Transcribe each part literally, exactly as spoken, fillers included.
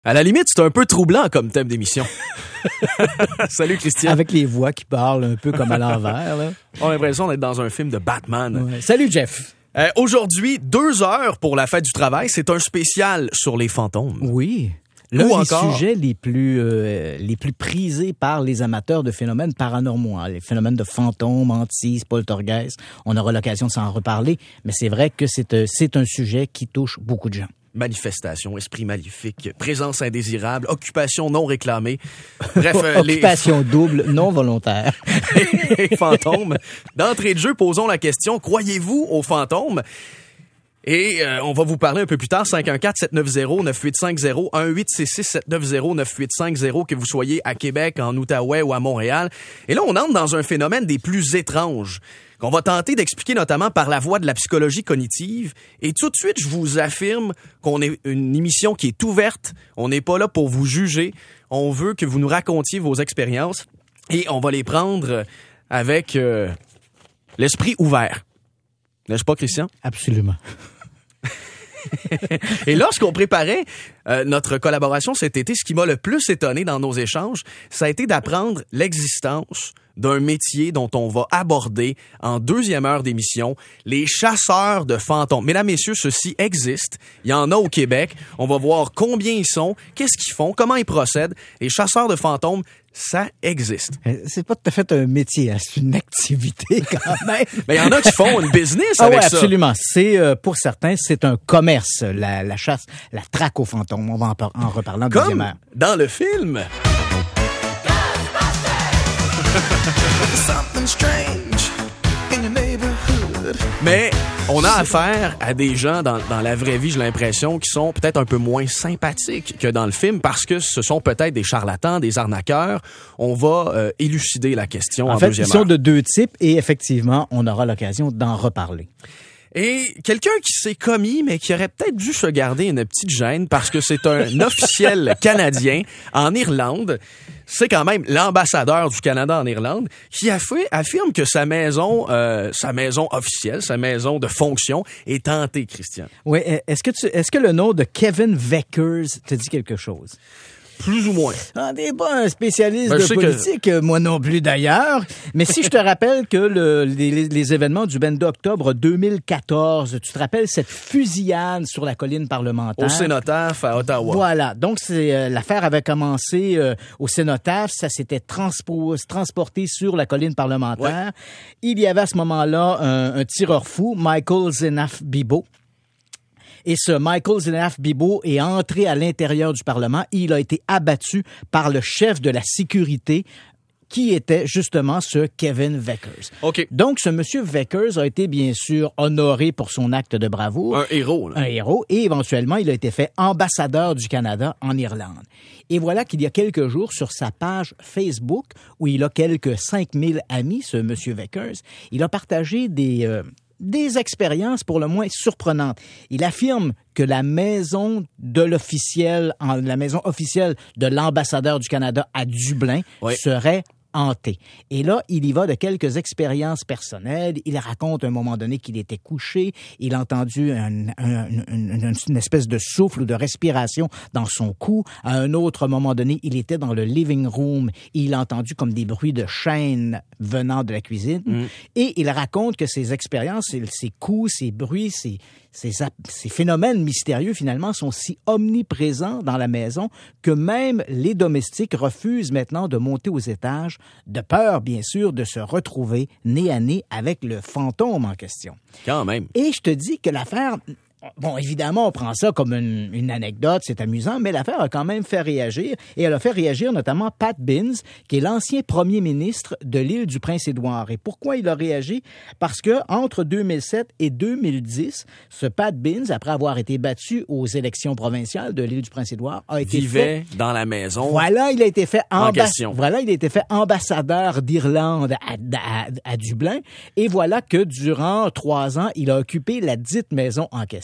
À la limite, c'est un peu troublant comme thème d'émission. Salut Christian. Avec les voix qui parlent un peu comme à l'envers. Là. On a l'impression d'être dans un film de Batman. Ouais. Salut Jeff. Euh, aujourd'hui, deux heures pour la fête du travail. C'est un spécial sur les fantômes. Oui. L'un Ou des encore... sujets les plus euh, les plus prisés par les amateurs de phénomènes paranormaux, hein, les phénomènes de fantômes, hantises, poltergeists. On aura l'occasion de s'en reparler, mais c'est vrai que c'est euh, c'est un sujet qui touche beaucoup de gens. Manifestation, esprit maléfique, présence indésirable, occupation non réclamée. Bref, euh, occupation les... double non volontaire. les fantômes. D'entrée de jeu, posons la question, croyez-vous aux fantômes? Et euh, on va vous parler un peu plus tard, cinq un quatre, sept neuf zéro, neuf huit cinq zéro, un huit six six, sept neuf zéro, neuf huit cinq zéro, que vous soyez à Québec, en Outaouais ou à Montréal. Et là, on entre dans un phénomène des plus étranges, qu'on va tenter d'expliquer notamment par la voie de la psychologie cognitive. Et tout de suite, je vous affirme qu'on est une émission qui est ouverte. On n'est pas là pour vous juger. On veut que vous nous racontiez vos expériences et on va les prendre avec euh, l'esprit ouvert. N'est-ce pas, Christian? Absolument. Et lorsqu'on préparait euh, notre collaboration cet été, ce qui m'a le plus étonné dans nos échanges, ça a été d'apprendre l'existence d'un métier dont on va aborder en deuxième heure d'émission, les chasseurs de fantômes. Mesdames, messieurs, ceci existe. Il y en a au Québec. On va voir combien ils sont, qu'est-ce qu'ils font, comment ils procèdent. Les chasseurs de fantômes, ça existe. C'est pas tout à fait un métier, hein, c'est une activité quand même. Mais il y en a qui font une business ah avec ouais, ça. Absolument. C'est euh, pour certains, c'est un commerce, la, la chasse, la traque aux fantômes. On va en, par- en reparler en Comme deuxième heure. Dans le film. Mais on a affaire à des gens dans, dans la vraie vie, j'ai l'impression, qui sont peut-être un peu moins sympathiques que dans le film parce que ce sont peut-être des charlatans, des arnaqueurs. On va euh, élucider la question en, en fait, deuxième ils sont heure. de deux types et effectivement, on aura l'occasion d'en reparler. Et quelqu'un qui s'est commis, mais qui aurait peut-être dû se garder une petite gêne parce que c'est un officiel canadien en Irlande. C'est quand même l'ambassadeur du Canada en Irlande qui affi- affirme que sa maison, euh, sa maison officielle, sa maison de fonction est hantée, Christian. Oui, est-ce que tu, est-ce que le nom de Kevin Vickers te dit quelque chose? Plus ou moins. Ah, t'es pas un spécialiste ben, de politique, que... moi non plus d'ailleurs. Mais si je te rappelle que le, les, les événements du vingt-deux octobre deux mille quatorze, tu te rappelles cette fusillade sur la colline parlementaire? Au Cénotaphe à Ottawa. Voilà. Donc, c'est, euh, l'affaire avait commencé euh, au Cénotaphe. Ça s'était transpo- transporté sur la colline parlementaire. Ouais. Il y avait à ce moment-là un, un tireur fou, Michael Zenaf Bibo. Et ce Michael Zenaf Bibo est entré à l'intérieur du Parlement. Il a été abattu par le chef de la sécurité qui était justement ce Kevin Vickers. Okay. Donc, ce monsieur Vickers a été bien sûr honoré pour son acte de bravoure. Un héros. Là. Un héros. Et éventuellement, il a été fait ambassadeur du Canada en Irlande. Et voilà qu'il y a quelques jours, sur sa page Facebook, où il a quelques cinq mille amis, ce monsieur Vickers, il a partagé des... Euh, des expériences pour le moins surprenantes. Il affirme que la maison de l'officiel, la maison officielle de l'ambassadeur du Canada à Dublin oui. serait hanté. Et là, il y va de quelques expériences personnelles. Il raconte à un moment donné qu'il était couché. Il a entendu un, un, un, une espèce de souffle ou de respiration dans son cou. À un autre moment donné, il était dans le living room. Il a entendu comme des bruits de chaînes venant de la cuisine. Mm. Et il raconte que ces expériences, ces coups, ces bruits, ces, ces, ces phénomènes mystérieux, finalement, sont si omniprésents dans la maison que même les domestiques refusent maintenant de monter aux étages de peur, bien sûr, de se retrouver nez à nez avec le fantôme en question. Quand même. Et je te dis que l'affaire... Bon, évidemment, on prend ça comme une, une anecdote, c'est amusant, mais l'affaire a quand même fait réagir, et elle a fait réagir notamment Pat Binns, qui est l'ancien premier ministre de l'île du Prince-Édouard. Et pourquoi il a réagi? Parce que entre deux mille sept et deux mille dix, ce Pat Binns, après avoir été battu aux élections provinciales de l'île du Prince-Édouard, a été vivait fait... dans la maison. Voilà, il a été fait en ambas... question. Voilà, il a été fait ambassadeur d'Irlande à, à, à Dublin, et voilà que durant trois ans, il a occupé la dite maison en question.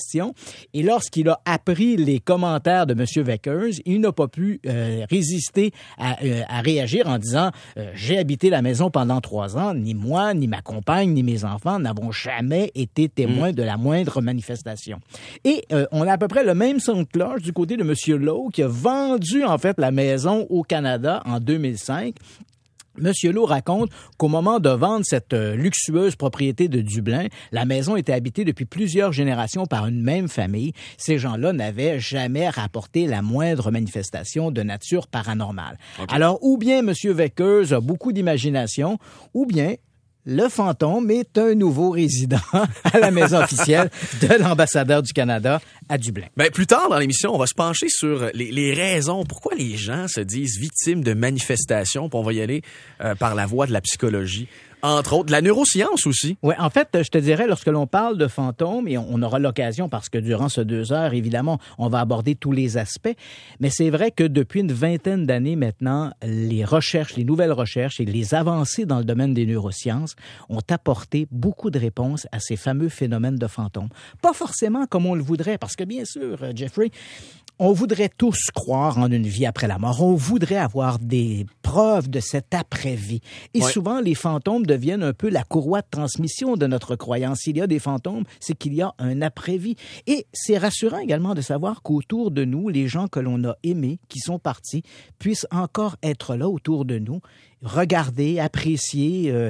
question. Et lorsqu'il a appris les commentaires de M. Vickers, il n'a pas pu euh, résister à, euh, à réagir en disant euh, « J'ai habité la maison pendant trois ans, ni moi, ni ma compagne, ni mes enfants n'avons jamais été témoins mmh. de la moindre manifestation. » Et euh, on a à peu près le même son de cloche du côté de M. Lowe qui a vendu en fait la maison au Canada en deux mille cinq. Monsieur Lowe raconte qu'au moment de vendre cette euh, luxueuse propriété de Dublin, la maison était habitée depuis plusieurs générations par une même famille. Ces gens-là n'avaient jamais rapporté la moindre manifestation de nature paranormale. Okay. Alors, ou bien Monsieur Vickers a beaucoup d'imagination, ou bien le fantôme est un nouveau résident à la maison officielle de l'ambassadeur du Canada à Dublin. Ben, plus tard dans l'émission, on va se pencher sur les, les raisons pourquoi les gens se disent victimes de manifestations. Puis on va y aller euh, par la voie de la psychologie. Entre autres, de la neuroscience aussi. Oui, en fait, je te dirais, lorsque l'on parle de fantômes, et on aura l'occasion, parce que durant ces deux heures, évidemment, on va aborder tous les aspects, mais c'est vrai que depuis une vingtaine d'années maintenant, les recherches, les nouvelles recherches et les avancées dans le domaine des neurosciences ont apporté beaucoup de réponses à ces fameux phénomènes de fantômes. Pas forcément comme on le voudrait, parce que bien sûr, Jeffrey, on voudrait tous croire en une vie après la mort. On voudrait avoir des preuves de cette après-vie. Et ouais. souvent, les fantômes deviennent un peu la courroie de transmission de notre croyance. S'il y a des fantômes, c'est qu'il y a un après-vie. Et c'est rassurant également de savoir qu'autour de nous, les gens que l'on a aimés, qui sont partis, puissent encore être là autour de nous, regarder, apprécier, euh,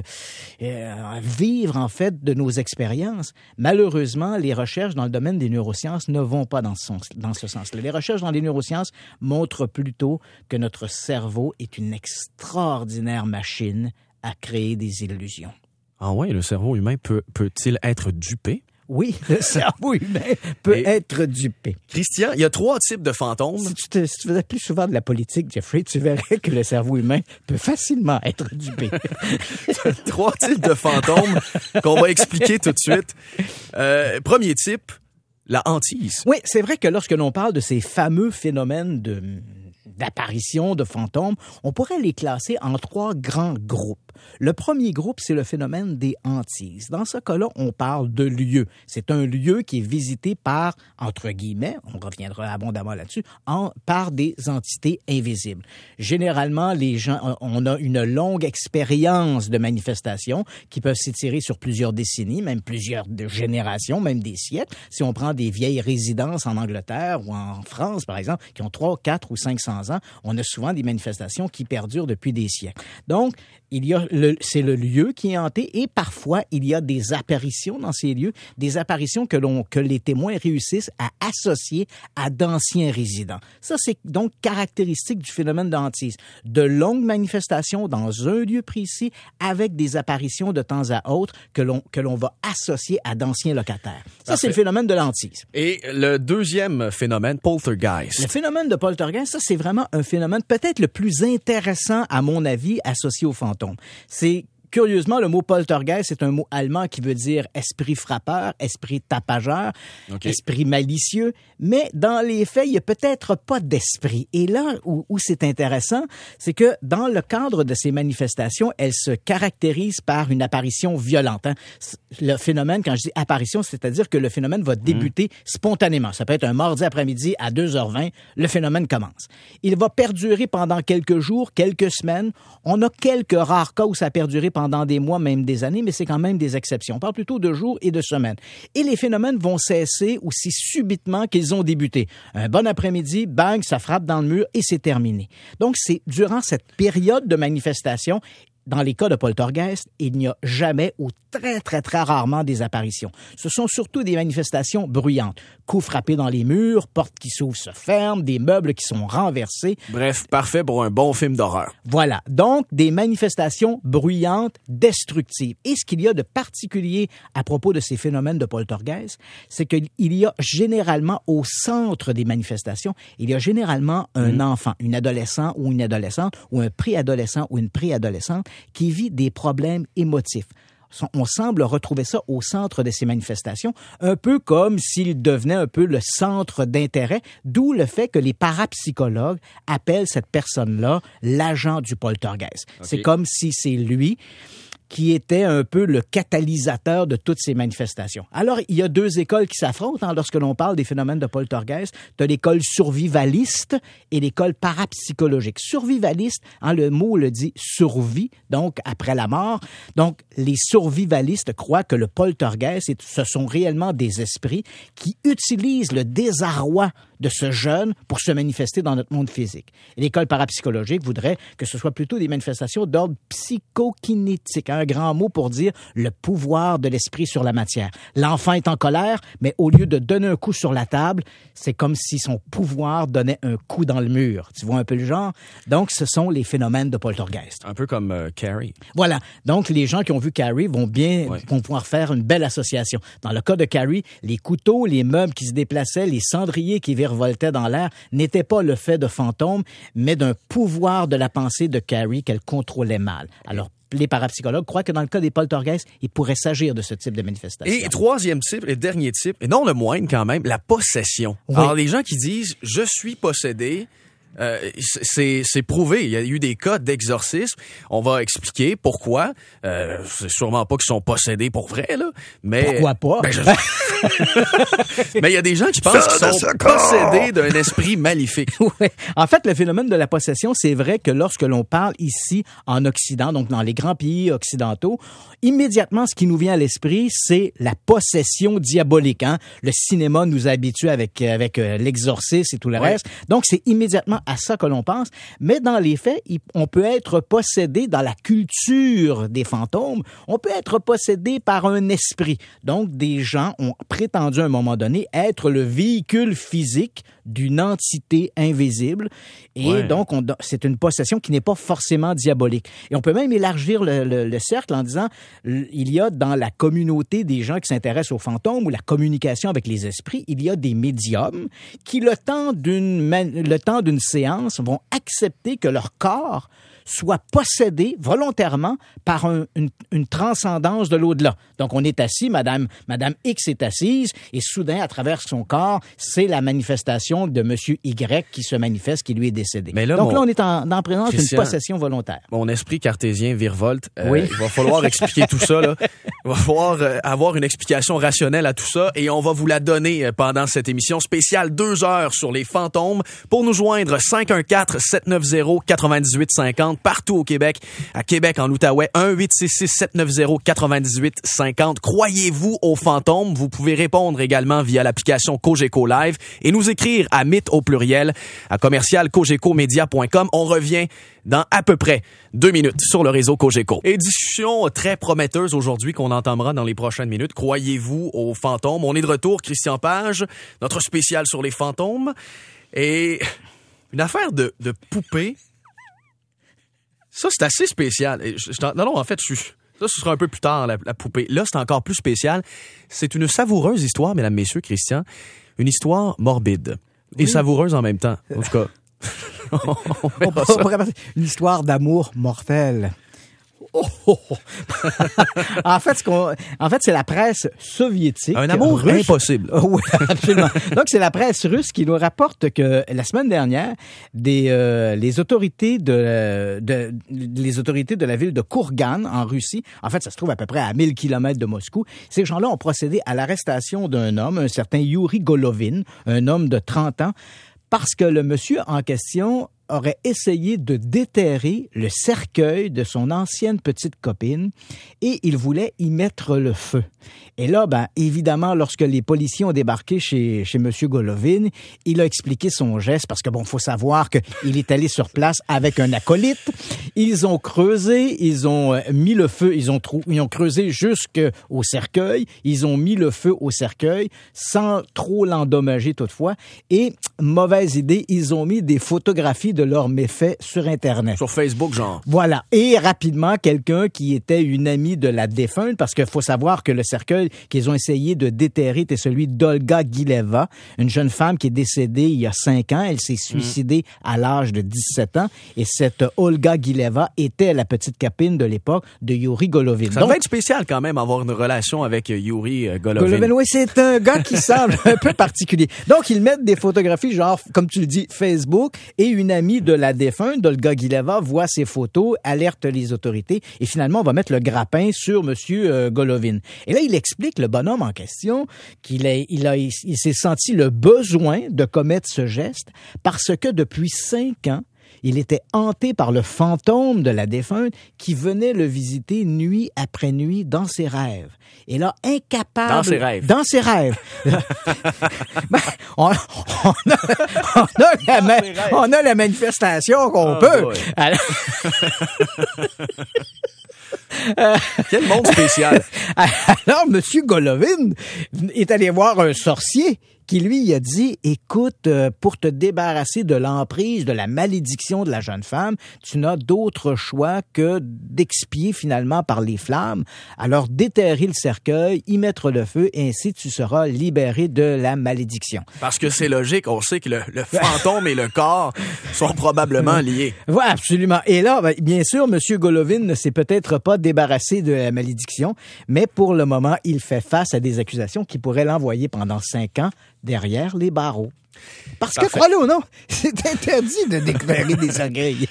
euh, vivre en fait de nos expériences. Malheureusement, les recherches dans le domaine des neurosciences ne vont pas dans ce, sens, dans ce sens-là. Les recherches dans les neurosciences montrent plutôt que notre cerveau est une extraordinaire machine à créer des illusions. Ah ouais, le cerveau humain peut, peut-il être dupé? Oui, le cerveau humain peut Et être dupé. Christian, il y a trois types de fantômes. Si tu, te, si tu faisais plus souvent de la politique, Jeffrey, tu verrais que le cerveau humain peut facilement être dupé. Trois types de fantômes qu'on va expliquer tout de suite. Euh, premier type, la hantise. Oui, c'est vrai que lorsque l'on parle de ces fameux phénomènes de... d'apparition de fantômes, on pourrait les classer en trois grands groupes. Le premier groupe, c'est le phénomène des hantises. Dans ce cas-là, on parle de lieu. C'est un lieu qui est visité par, entre guillemets, on reviendra abondamment là-dessus, en, par des entités invisibles. Généralement, les gens, on a une longue expérience de manifestations qui peuvent s'étirer sur plusieurs décennies, même plusieurs générations, même des siècles. Si on prend des vieilles résidences en Angleterre ou en France, par exemple, qui ont trois, quatre ou cinq cents ans, on a souvent des manifestations qui perdurent depuis des siècles. Donc, il y a le, c'est le lieu qui est hanté et parfois, il y a des apparitions dans ces lieux, des apparitions que, l'on, que les témoins réussissent à associer à d'anciens résidents. Ça, c'est donc caractéristique du phénomène de hantise. De longues manifestations dans un lieu précis avec des apparitions de temps à autre que l'on, que l'on va associer à d'anciens locataires. Ça, Parfait. C'est le phénomène de l'hantise. Et le deuxième phénomène, poltergeist. Le phénomène de poltergeist, ça, c'est vraiment un phénomène peut-être le plus intéressant, à mon avis, associé aux fantômes. C'est curieusement, le mot poltergeist, c'est un mot allemand qui veut dire esprit frappeur, esprit tapageur, okay. esprit malicieux. Mais dans les faits, il n'y a peut-être pas d'esprit. Et là où, où c'est intéressant, c'est que dans le cadre de ces manifestations, elles se caractérisent par une apparition violente. Hein. Le phénomène, quand je dis apparition, c'est-à-dire que le phénomène va débuter mmh. spontanément. Ça peut être un mardi après-midi à deux heures vingt, le phénomène commence. Il va perdurer pendant quelques jours, quelques semaines. On a quelques rares cas où ça a perduré pendant des mois, même des années, mais c'est quand même des exceptions. On parle plutôt de jours et de semaines. Et les phénomènes vont cesser aussi subitement qu'ils ont débuté. Un bon après-midi, bang, ça frappe dans le mur et c'est terminé. Donc, c'est durant cette période de manifestation, dans les cas de poltergeist, il n'y a jamais ou très, très, très rarement des apparitions. Ce sont surtout des manifestations bruyantes. Coups frappés dans les murs, portes qui s'ouvrent, se ferment, des meubles qui sont renversés. Bref, parfait pour un bon film d'horreur. Voilà. Donc, des manifestations bruyantes, destructives. Et ce qu'il y a de particulier à propos de ces phénomènes de poltergeist, c'est qu'il y a généralement au centre des manifestations, il y a généralement un mmh. enfant, une adolescent ou une adolescente, ou un préadolescent ou une préadolescente qui vit des problèmes émotifs. On semble retrouver ça au centre de ces manifestations, un peu comme s'il devenait un peu le centre d'intérêt, d'où le fait que les parapsychologues appellent cette personne-là l'agent du poltergeist. Okay. C'est comme si c'est lui qui était un peu le catalysateur de toutes ces manifestations. Alors, il y a deux écoles qui s'affrontent hein, lorsque l'on parle des phénomènes de poltergeist. Tu as l'école survivaliste et l'école parapsychologique. Survivaliste, hein, le mot le dit survie, donc après la mort. Donc, les survivalistes croient que le poltergeist, ce sont réellement des esprits qui utilisent le désarroi de ce jeune pour se manifester dans notre monde physique. Et l'école parapsychologique voudrait que ce soit plutôt des manifestations d'ordre psychokinétique, un grand mot pour dire le pouvoir de l'esprit sur la matière. L'enfant est en colère, mais au lieu de donner un coup sur la table, c'est comme si son pouvoir donnait un coup dans le mur. Tu vois un peu le genre? Donc, ce sont les phénomènes de poltergeist. Un peu comme euh, Carrie. Voilà. Donc, les gens qui ont vu Carrie vont bien ouais. vont pouvoir faire une belle association. Dans le cas de Carrie, les couteaux, les meubles qui se déplaçaient, les cendriers qui virevoltaient dans l'air n'étaient pas le fait de fantômes, mais d'un pouvoir de la pensée de Carrie qu'elle contrôlait mal. Alors, les parapsychologues croient que dans le cas des poltergeists, il pourrait s'agir de ce type de manifestation. Et troisième type, et dernier type, et non le moindre quand même, la possession. Oui. Alors, les gens qui disent « je suis possédé », Euh, c'est, c'est prouvé. Il y a eu des cas d'exorcisme. On va expliquer pourquoi. Euh, c'est sûrement pas qu'ils sont possédés pour vrai, là. Mais pourquoi pas? Ben, je... mais il y a des gens qui pensent qu'ils sont possédés d'un esprit maléfique. Oui. En fait, le phénomène de la possession, c'est vrai que lorsque l'on parle ici en Occident, donc dans les grands pays occidentaux, immédiatement, ce qui nous vient à l'esprit, c'est la possession diabolique. Hein? Le cinéma nous habitue avec avec euh, l'exorcisme et tout le oui. reste. Donc, c'est immédiatement à ça que l'on pense, mais dans les faits, on peut être possédé dans la culture des fantômes, on peut être possédé par un esprit. Donc, des gens ont prétendu à un moment donné être le véhicule physique d'une entité invisible, et ouais. donc on, c'est une possession qui n'est pas forcément diabolique. Et on peut même élargir le, le, le cercle en disant, il y a dans la communauté des gens qui s'intéressent aux fantômes ou la communication avec les esprits, il y a des médiums qui, le temps d'une, le temps d'une séance, vont accepter que leur corps soit possédé volontairement par un, une, une transcendance de l'au-delà. Donc, on est assis, Madame, Madame X est assise, et soudain, à travers son corps, c'est la manifestation de Monsieur Y qui se manifeste, qui lui est décédé. Mais là, Donc mon... là, on est en, en présence d'une possession volontaire. Mon esprit cartésien virevolte. Euh, oui. Il va falloir expliquer tout ça, là. Il va falloir euh, avoir une explication rationnelle à tout ça, et on va vous la donner pendant cette émission spéciale deux heures sur les fantômes. Pour nous joindre, cinq un quatre, sept neuf zéro, neuf huit cinq zéro partout au Québec, à Québec, en Outaouais, un huit six six, sept neuf zéro, neuf huit cinq zéro. Croyez-vous aux fantômes? Vous pouvez répondre également via l'application Cogeco Live et nous écrire à mythe au pluriel à commercial cogeco media point com. On revient dans à peu près deux minutes sur le réseau Cogeco. Et discussion très prometteuse aujourd'hui qu'on entendra dans les prochaines minutes. Croyez-vous aux fantômes? On est de retour, Christian Page, notre spécial sur les fantômes. Et une affaire de, de poupée. Ça, c'est assez spécial. Je, je, non, non, en fait, je suis... Ça, ce sera un peu plus tard, la, la poupée. Là, c'est encore plus spécial. C'est une savoureuse histoire, mesdames, messieurs, Christian. Une histoire morbide. Et oui. savoureuse en même temps. En tout cas, on, on verra ça. Une histoire d'amour mortel. Oh, oh, oh. en fait, ce qu'on, en fait, c'est la presse soviétique. Un amour russe. Impossible. Oui, absolument. Donc, c'est la presse russe qui nous rapporte que la semaine dernière, des, euh, les autorités de, de, les autorités de la ville de Kourgan, en Russie, en fait, ça se trouve à peu près à mille kilomètres de Moscou, ces gens-là ont procédé à l'arrestation d'un homme, un certain Yuri Golovin, un homme de trente ans, parce que le monsieur en question aurait essayé de déterrer le cercueil de son ancienne petite copine et il voulait y mettre le feu. Et là, ben, évidemment, lorsque les policiers ont débarqué chez, chez M. Golovin, il a expliqué son geste parce que, bon, faut savoir qu'il est allé sur place avec un acolyte. Ils ont creusé, ils ont mis le feu, ils ont, trou- ils ont creusé jusqu'au cercueil, ils ont mis le feu au cercueil sans trop l'endommager toutefois. Et, mauvaise idée, ils ont mis des photographies de leurs méfaits sur Internet. Sur Facebook, genre. Voilà. Et rapidement, quelqu'un qui était une amie de la défunte, parce qu'il faut savoir que le cercueil qu'ils ont essayé de déterrer était celui d'Olga Gileva, une jeune femme qui est décédée il y a cinq ans. Elle s'est suicidée mmh. à l'âge de dix-sept ans. Et cette Olga Gileva était la petite copine de l'époque de Yuri Golovin. Ça Donc, devait être spécial quand même, avoir une relation avec Yuri Golovin. Golovin, oui, c'est un gars qui semble un peu particulier. Donc, ils mettent des photographies, genre, comme tu le dis, Facebook, et une amie amis de la défunte, d'Olga Guileva, voient ces photos, alertent les autorités et finalement, on va mettre le grappin sur Monsieur euh, Golovin. Et là, il explique, le bonhomme en question, qu'il a, il, a, il s'est senti le besoin de commettre ce geste parce que depuis cinq ans, il était hanté par le fantôme de la défunte qui venait le visiter nuit après nuit dans ses rêves. Et là, incapable... Dans ses rêves. Dans ses rêves. ben, on, on, a, on, a la ma, on a la manifestation qu'on oh peut. Alors... Quel monde spécial. Alors, M. Golovin est allé voir un sorcier qui, lui, a dit, écoute, euh, pour te débarrasser de l'emprise, de la malédiction de la jeune femme, tu n'as d'autre choix que d'expier finalement par les flammes. Alors, déterrer le cercueil, y mettre le feu, et ainsi tu seras libéré de la malédiction. Parce que c'est logique, on sait que le, le fantôme et le corps sont probablement liés. Oui, absolument. Et là, bien sûr, M. Golovin ne s'est peut-être pas débarrassé de la malédiction, mais pour le moment, il fait face à des accusations qui pourraient l'envoyer pendant cinq ans derrière les barreaux. Parce Parfait. que, crois-le ou non, c'est interdit de déclarer des orgueils.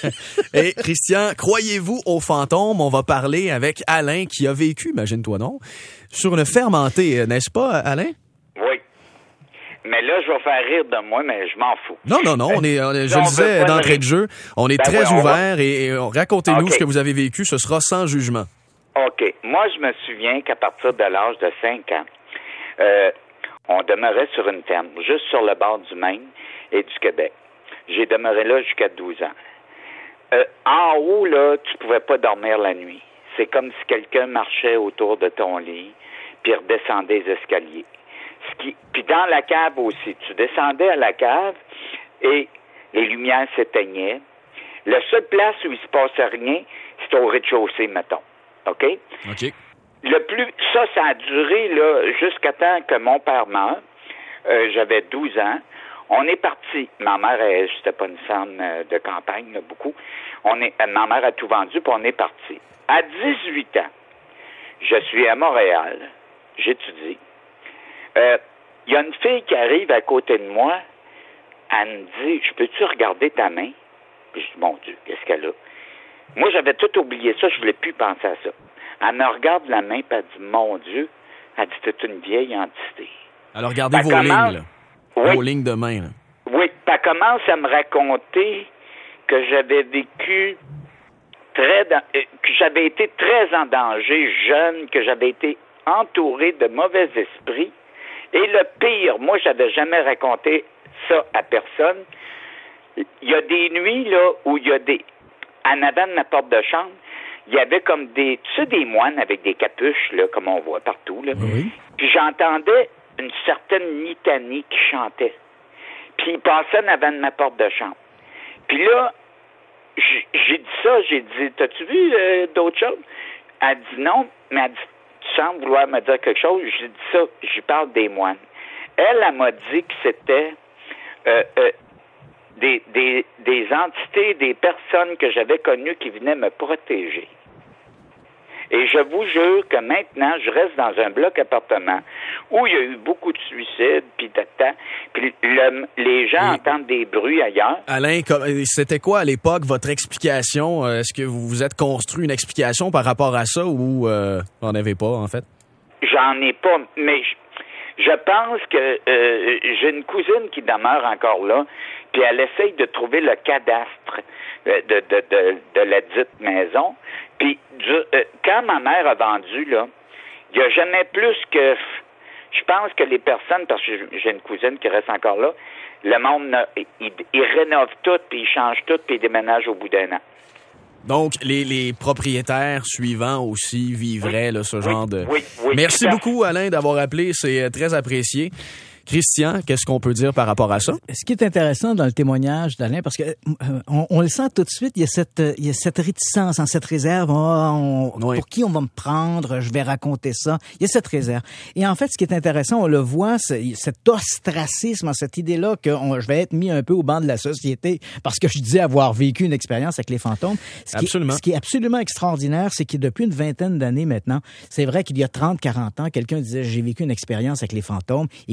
Et Christian, croyez-vous aux fantômes? On va parler avec Alain qui a vécu, imagine-toi non, sur une ferme hantée, n'est-ce pas, Alain? Oui. Mais là, je vais faire rire de moi, mais je m'en fous. Non, non, non, on est, on est je le disais d'entrée de jeu, on est ben très ouais, ouvert va... et, et racontez-nous okay. ce que vous avez vécu, ce sera sans jugement. OK. Moi, je me souviens qu'à partir de l'âge de cinq ans, euh, on demeurait sur une ferme, juste sur le bord du Maine et du Québec. J'ai demeuré là jusqu'à douze ans. Euh, en haut, là, tu pouvais pas dormir la nuit. C'est comme si quelqu'un marchait autour de ton lit, puis redescendait les escaliers. Ce qui... Puis dans la cave aussi, tu descendais à la cave et les lumières s'éteignaient. La seule place où il se passait rien, c'était au rez-de-chaussée, mettons. OK? OK. Le plus, ça, ça a duré là jusqu'à temps que mon père meure. Euh, j'avais douze ans. On est parti. Ma mère, elle, c'était pas une femme de campagne, là, beaucoup. On est, ma mère a tout vendu, puis on est parti. À dix-huit ans, je suis à Montréal. J'étudie. Il euh, y a une fille qui arrive à côté de moi. Elle me dit, je peux-tu regarder ta main? Puis je dis, mon Dieu, qu'est-ce qu'elle a? Moi, j'avais tout oublié ça. Je voulais plus penser à ça. Elle me regarde la main, puis elle dit, mon Dieu, elle dit, c'est une vieille entité. Alors, regardez vos commence... lignes, là. Oui. Vos lignes de main, là. Oui, puis elle commence à me raconter que j'avais vécu très, dans... que j'avais été très en danger, jeune, que j'avais été entouré de mauvais esprits. Et le pire, moi, j'avais jamais raconté ça à personne. Il y a des nuits, là, où il y a des... En avant de ma porte de chambre, il y avait comme des, tu sais, des moines avec des capuches, là, comme on voit partout, là. Oui. Puis j'entendais une certaine litanie qui chantait. Puis il passait en avant de ma porte de chambre. Puis là, j'ai dit ça, j'ai dit, t'as-tu vu euh, d'autres choses? Elle dit non, mais elle dit, tu sembles vouloir me dire quelque chose. J'ai dit ça, j'y parle des moines. Elle, elle m'a dit que c'était euh, euh, des, des, des entités, des personnes que j'avais connues qui venaient me protéger. Et je vous jure que maintenant, je reste dans un bloc appartement où il y a eu beaucoup de suicides, puis tata, puis le, les gens Et entendent des bruits ailleurs. Alain, c'était quoi à l'époque votre explication? Est-ce que vous vous êtes construit une explication par rapport à ça ou euh, vous n'en avez pas, en fait? J'en ai pas, mais je, je pense que euh, j'ai une cousine qui demeure encore là, puis elle essaye de trouver le cadastre de, de, de, de, de la dite maison. Puis, du, euh, quand ma mère a vendu, là, il n'y a jamais plus que... Je pense que les personnes, parce que j'ai une cousine qui reste encore là, le monde, ils il rénovent tout, puis ils changent tout, puis ils déménagent au bout d'un an. Donc, les, les propriétaires suivants aussi vivraient là, ce oui, genre de... Oui, oui. Merci beaucoup, Alain, d'avoir appelé. C'est très apprécié. Christian, qu'est-ce qu'on peut dire par rapport à ça? Ce qui est intéressant dans le témoignage d'Alain, parce que euh, on, on le sent tout de suite, il y a cette, il y a cette réticence, cette réserve. Oh, on, oui. Pour qui on va me prendre? Je vais raconter ça. Il y a cette réserve. Et en fait, ce qui est intéressant, on le voit, cet ostracisme, cette idée-là que on, je vais être mis un peu au banc de la société parce que je disais avoir vécu une expérience avec les fantômes. Ce absolument. Qui, ce qui est absolument extraordinaire, c'est que depuis une vingtaine d'années maintenant, c'est vrai qu'il y a trente, quarante ans, quelqu'un disait j'ai vécu une expérience avec les fantômes. Il était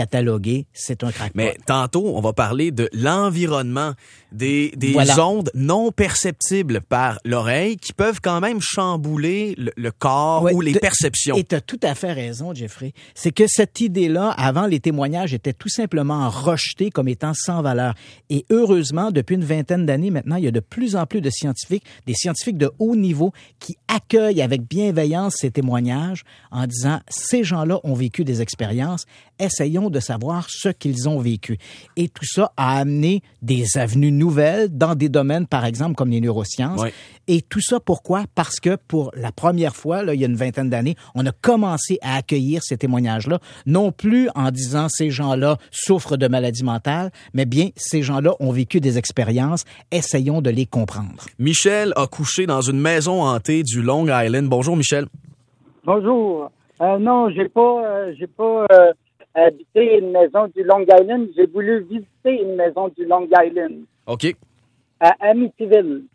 catalogué, c'est un crackpot. Mais tantôt, on va parler de l'environnement, des, des voilà. ondes non perceptibles par l'oreille qui peuvent quand même chambouler le, le corps ouais, ou les de, perceptions. Et tu as tout à fait raison, Jeffrey. C'est que cette idée-là, avant, les témoignages étaient tout simplement rejetés comme étant sans valeur. Et heureusement, depuis une vingtaine d'années maintenant, il y a de plus en plus de scientifiques, des scientifiques de haut niveau qui accueillent avec bienveillance ces témoignages en disant « Ces gens-là ont vécu des expériences, essayons de savoir ce qu'ils ont vécu. » Et tout ça a amené des avenues nouvelles dans des domaines, par exemple, comme les neurosciences. Oui. Et tout ça, pourquoi? Parce que pour la première fois, là, il y a une vingtaine d'années, on a commencé à accueillir ces témoignages-là, non plus en disant ces gens-là souffrent de maladies mentales, mais bien ces gens-là ont vécu des expériences, essayons de les comprendre. Michel a couché dans une maison hantée du Long Island. Bonjour, Michel. Bonjour. Euh, non, j'ai pas, euh, j'ai pas euh, habité une maison du Long Island. J'ai voulu visiter une maison du Long Island. OK. À Amityville.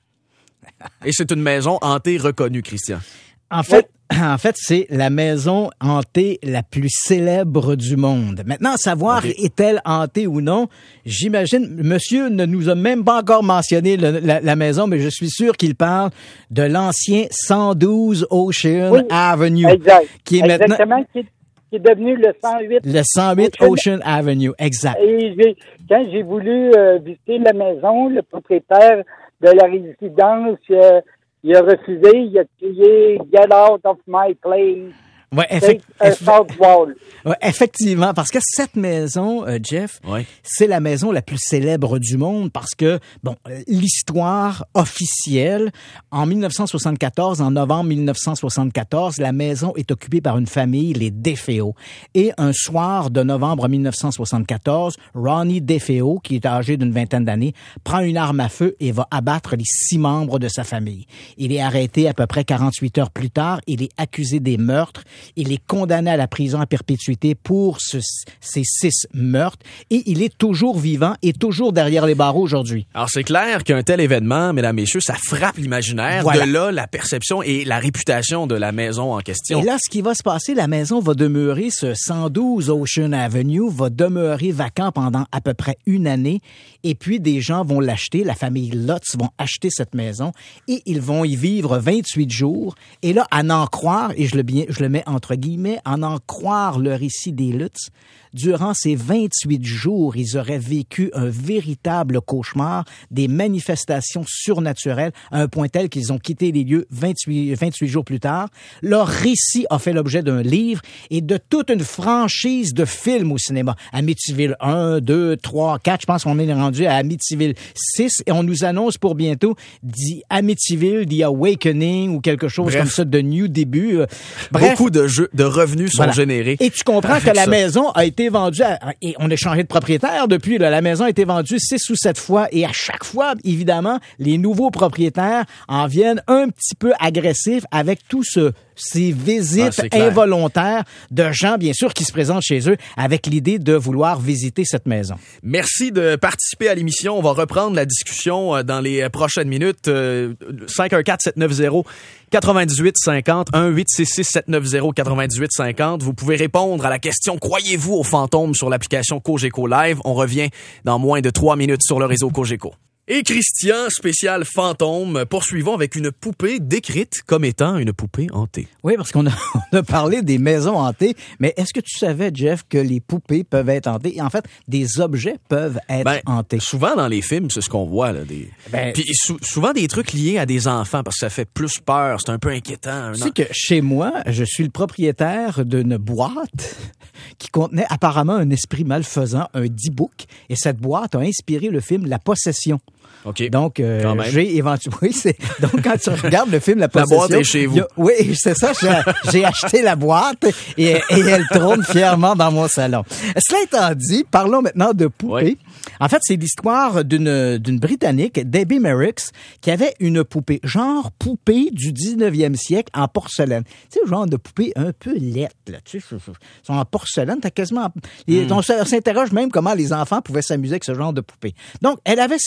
Et c'est une maison hantée reconnue, Christian. En fait, oui. en fait, c'est la maison hantée la plus célèbre du monde. Maintenant, savoir okay. est-elle hantée ou non, j'imagine, monsieur ne nous a même pas encore mentionné le, la, la maison, mais je suis sûr qu'il parle de l'ancien cent douze Ocean oui, Avenue. Exact. Qui est Exactement, maintenant, qui, est, qui est devenu le cent huit. Le cent huit Ocean, Ocean Avenue, exact. Et j'ai, quand j'ai voulu euh, visiter la maison, le propriétaire de la résidence, euh, il a refusé, il a crié « Get out of my place ». Ouais, effect- eff- ouais, effectivement, parce que cette maison, euh, Jeff, ouais. c'est la maison la plus célèbre du monde parce que, bon, l'histoire officielle, en dix-neuf cent soixante-quatorze, en novembre dix-neuf cent soixante-quatorze, la maison est occupée par une famille, les DeFeo. Et un soir de novembre dix-neuf cent soixante-quatorze, Ronnie DeFeo, qui est âgé d'une vingtaine d'années, prend une arme à feu et va abattre les six membres de sa famille. Il est arrêté à peu près quarante-huit heures plus tard. Il est accusé des meurtres. Il est condamné à la prison à perpétuité pour ce, ces six meurtres et il est toujours vivant et toujours derrière les barreaux aujourd'hui. Alors, c'est clair qu'un tel événement, mesdames, messieurs, ça frappe l'imaginaire. Voilà. De là, la perception et la réputation de la maison en question. Et là, ce qui va se passer, la maison va demeurer, ce cent douze Ocean Avenue va demeurer vacant pendant à peu près une année et puis des gens vont l'acheter, la famille Lutz vont acheter cette maison et ils vont y vivre vingt-huit jours et là, à n'en croire, et je le, bien, je le mets entre guillemets, à en croire le récit des Lutz, durant ces vingt-huit jours, ils auraient vécu un véritable cauchemar, des manifestations surnaturelles, à un point tel qu'ils ont quitté les lieux vingt-huit, vingt-huit jours plus tard. Leur récit a fait l'objet d'un livre et de toute une franchise de films au cinéma. Amityville un, deux, trois, quatre, je pense qu'on est rendu à Amityville six et on nous annonce pour bientôt The Amityville, The Awakening ou quelque chose Bref. comme ça de New Début. Bref. Beaucoup de jeux, de revenus sont voilà. générés. Et tu comprends que la ça. maison a été vendue, à, et on a changé de propriétaire depuis, là, la maison a été vendue six ou sept fois, et à chaque fois, évidemment, les nouveaux propriétaires en viennent un petit peu agressifs avec tout ce, ces visites ah, involontaires de gens, bien sûr, qui se présentent chez eux avec l'idée de vouloir visiter cette maison. Merci de participer à l'émission. On va reprendre la discussion dans les prochaines minutes. cinq un quatre, sept neuf zéro, quatre-vingt-dix-huit cinquante, un huit six six, sept neuf zéro, quatre-vingt-dix-huit cinquante. Vous pouvez répondre à la question « Croyez-vous aux fantômes » sur l'application Cogeco Live. On revient dans moins de trois minutes sur le réseau Cogeco. Et Christian, spécial fantôme, poursuivons avec une poupée décrite comme étant une poupée hantée. Oui, parce qu'on a, on a parlé des maisons hantées, mais est-ce que tu savais, Jeff, que les poupées peuvent être hantées? En fait, des objets peuvent être ben, hantés. Souvent dans les films, c'est ce qu'on voit. Là, des... ben, Puis sou- souvent des trucs liés à des enfants, parce que ça fait plus peur, c'est un peu inquiétant. Tu sais que chez moi, je suis le propriétaire d'une boîte qui contenait apparemment un esprit malfaisant, un D-book, et cette boîte a inspiré le film La Possession. OK. Donc, euh, j'ai éventuellement... Oui, c'est... Donc, quand tu regardes le film La Possession... La boîte est chez vous. A... Oui, c'est ça. J'ai, j'ai acheté la boîte et, et elle trône fièrement dans mon salon. Cela étant dit, parlons maintenant de poupées. Oui. En fait, c'est l'histoire d'une, d'une Britannique, Debbie Merricks, qui avait une poupée, genre poupée du dix-neuvième siècle en porcelaine. Tu sais, genre de poupée un peu laite, là. Tu sais, sont en porcelaine. T'as quasiment... Mm. On s'interroge même comment les enfants pouvaient s'amuser avec ce genre de poupée. Donc, elle avait cette poupée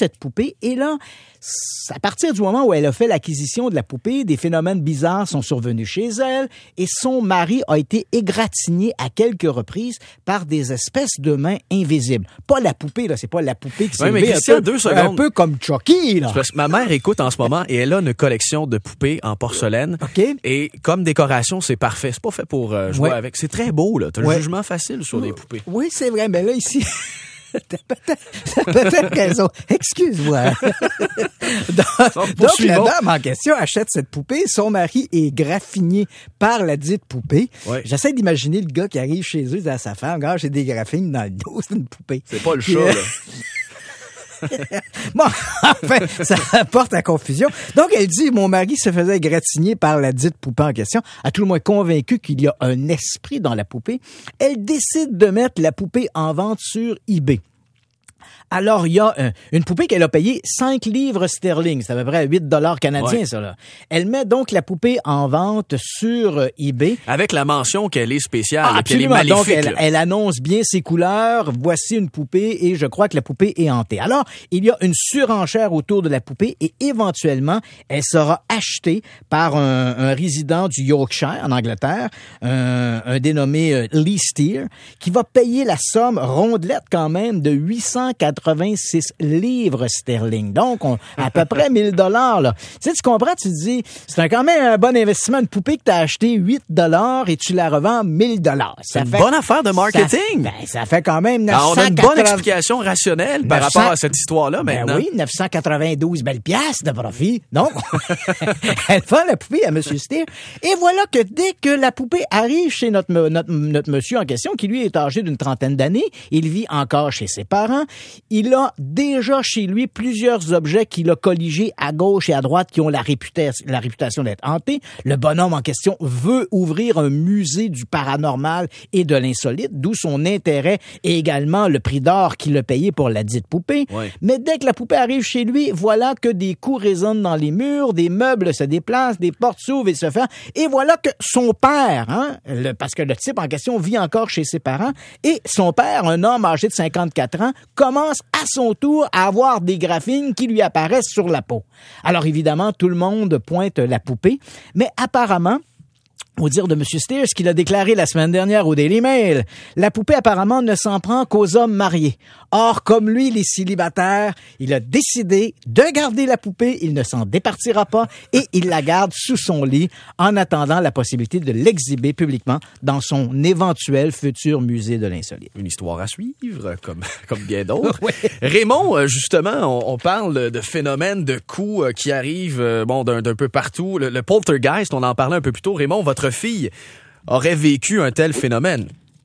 poupée. Et là, à partir du moment où elle a fait l'acquisition de la poupée, des phénomènes bizarres sont survenus chez elle et son mari a été égratigné à quelques reprises par des espèces de mains invisibles. Pas la poupée, là, c'est pas la poupée qui s'est ouais, mais levée, Christian, un, peu, deux secondes. un peu comme Chucky, là. Parce que ma mère écoute en ce moment et elle a une collection de poupées en porcelaine. OK. Et comme décoration, c'est parfait. C'est pas fait pour euh, jouer ouais. avec. C'est très beau, là. T'as ouais. le jugement facile sur les poupées. Oui, c'est vrai, mais là, ici... T'as peut-être, t'as peut-être raison. Excuse-moi. donc, donc la dame en question achète cette poupée. Son mari est graffiné par la dite poupée. Ouais. J'essaie d'imaginer le gars qui arrive chez eux et dit à sa femme, regarde, j'ai des graphines dans le dos, c'est une poupée. C'est pas le chat, euh... là. Bon, enfin, ça apporte à confusion. Donc, elle dit, mon mari se faisait gratigner par la dite poupée en question, à tout le moins convaincu qu'il y a un esprit dans la poupée. Elle décide de mettre la poupée en vente sur eBay. Alors, il y a un, une poupée qu'elle a payée cinq livres sterling. C'est à peu près huit dollars canadiens, ouais. ça, là. Elle met donc la poupée en vente sur eBay. Avec la mention qu'elle est spéciale, ah, qu'elle est maléfique. Donc, elle, elle annonce bien ses couleurs. Voici une poupée et je crois que la poupée est hantée. Alors, il y a une surenchère autour de la poupée et éventuellement, elle sera achetée par un, un résident du Yorkshire, en Angleterre, un, un dénommé euh, Lee Steer, qui va payer la somme rondelette quand même de huit cent quatre-vingt-six livres sterling. Donc, on, à peu près mille dollars, là. Tu sais, tu comprends? Tu te dis, c'est quand même un bon investissement. Une poupée que tu as acheté huit dollars et tu la revends mille dollars. C'est une fait, bonne affaire de marketing. Ça, ben, ça fait quand même neuf cent quatre-vingts... Alors, on a une bonne explication rationnelle par neuf cents... rapport à cette histoire-là, ben maintenant. oui, neuf cent quatre-vingt-douze belles piastres de profit. Donc, elle vend la poupée à M. Steer. Et voilà que dès que la poupée arrive chez notre, notre, notre monsieur en question, qui lui est âgé d'une trentaine d'années, il vit encore chez ses parents, il a déjà chez lui plusieurs objets qu'il a colligés à gauche et à droite qui ont la réputation, la réputation d'être hantés. Le bonhomme en question veut ouvrir un musée du paranormal et de l'insolite, d'où son intérêt et également le prix d'or qu'il a payé pour la dite poupée. Oui. Mais dès que la poupée arrive chez lui, voilà que des coups résonnent dans les murs, des meubles se déplacent, des portes s'ouvrent et se ferment. Et voilà que son père, hein, le, parce que le type en question vit encore chez ses parents, et son père, un homme âgé de cinquante-quatre ans, commence à son tour à avoir des graphines qui lui apparaissent sur la peau. Alors évidemment, tout le monde pointe la poupée, mais apparemment, au dire de M. Steer, ce qu'il a déclaré la semaine dernière au Daily Mail, la poupée apparemment ne s'en prend qu'aux hommes mariés. Or, comme lui, les célibataires, il a décidé de garder la poupée, il ne s'en départira pas et il la garde sous son lit en attendant la possibilité de l'exhiber publiquement dans son éventuel futur musée de l'insolite. Une histoire à suivre, comme, comme bien d'autres. Oui. Raymond, justement, on, on parle de phénomènes de coups qui arrivent bon, d'un, d'un peu partout. Le, le poltergeist, on en parlait un peu plus tôt. Raymond, votre fille aurait vécu un tel phénomène.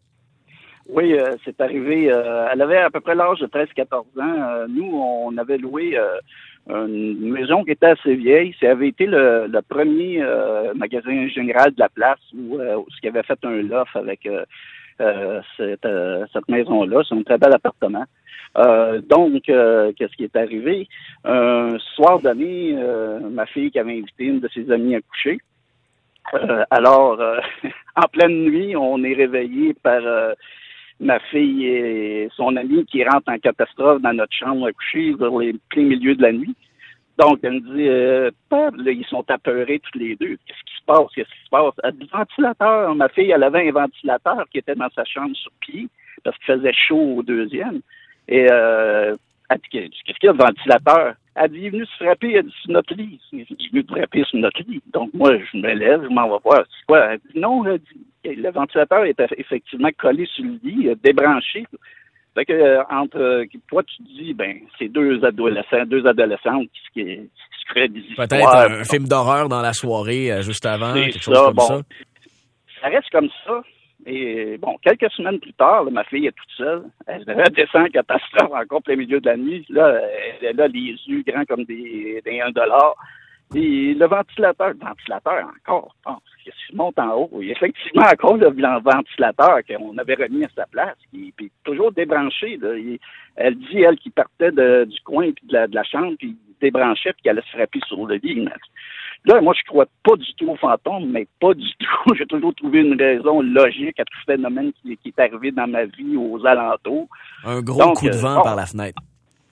Oui, euh, c'est arrivé. Euh, elle avait à peu près l'âge de treize quatorze ans. Euh, nous, on avait loué euh, une maison qui était assez vieille. Ça avait été le, le premier euh, magasin général de la place où, euh, où il avait fait un loft avec euh, euh, cette, euh, cette maison-là. C'est un très bel appartement. Euh, donc, euh, qu'est-ce qui est arrivé? Un soir donné, euh, ma fille qui avait invité une de ses amies à coucher. Euh, alors, euh, en pleine nuit, on est réveillé par euh, ma fille et son ami qui rentrent en catastrophe dans notre chambre à coucher vers les pleins milieux de la nuit. Donc, elle me dit, euh, là, ils sont apeurés tous les deux. Qu'est-ce qui se passe? Qu'est-ce qui se passe? Elle dit, ventilateur. Ma fille, elle avait un ventilateur qui était dans sa chambre sur pied parce qu'il faisait chaud au deuxième. Et euh, elle dit, qu'est-ce qu'il y a de ventilateur? Elle dit, il est venu se frapper, elle dit, sur notre lit. Il est venu se frapper sur notre lit. Donc, moi, je me lève, je m'en vais voir. C'est quoi? Elle dit, non, elle dit, le ventilateur était effectivement collé sur le lit, débranché. Fait que, euh, entre, euh, toi, tu te dis, ben, c'est deux adolescents, deux adolescentes qui, qui, qui se créent des histoires. Peut-être un, un film d'horreur dans la soirée, euh, juste avant, c'est quelque ça, chose comme bon, ça. Ça reste comme ça. Et bon, quelques semaines plus tard, là, ma fille est toute seule. Elle descend en catastrophe encore plein milieu de la nuit. Là, elle a les yeux grands comme des, des un dollar. Et le ventilateur, le ventilateur encore, bon, il monte en haut. Il y a effectivement encore le ventilateur qu'on avait remis à sa place, qui est toujours débranché. Là. Il, elle dit, elle, qui partait de, du coin puis de la, de la chambre, puis débranchait, puis qu'elle allait se frapper sur le lit. Là, moi, je crois pas du tout aux fantômes, mais pas du tout. J'ai toujours trouvé une raison logique à tout phénomène qui, qui est arrivé dans ma vie aux alentours. Un gros Donc, coup de vent euh, par la fenêtre.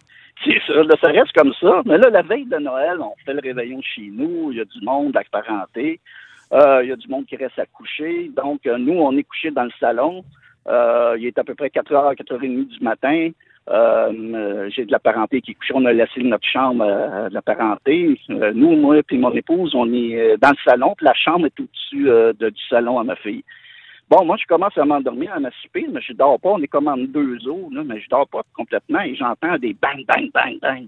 C'est ça, là, ça reste comme ça. Mais là, la veille de Noël, on fait le réveillon chez nous, il y a du monde, de la parenté, euh, il y a du monde qui reste à coucher. Donc, euh, nous, on est couchés dans le salon. Euh, il est à peu près quatre heures, quatre heures trente du matin. Euh, j'ai de la parenté qui est couchée. On a laissé notre chambre euh, de la parenté. Euh, nous, moi et mon épouse, on est dans le salon, puis la chambre est au-dessus euh, de, du salon à ma fille. Bon, moi, je commence à m'endormir, à m'assouper, mais je dors pas. On est comme en deux eaux, là, mais je dors pas complètement et j'entends des bang, bang, bang, bang.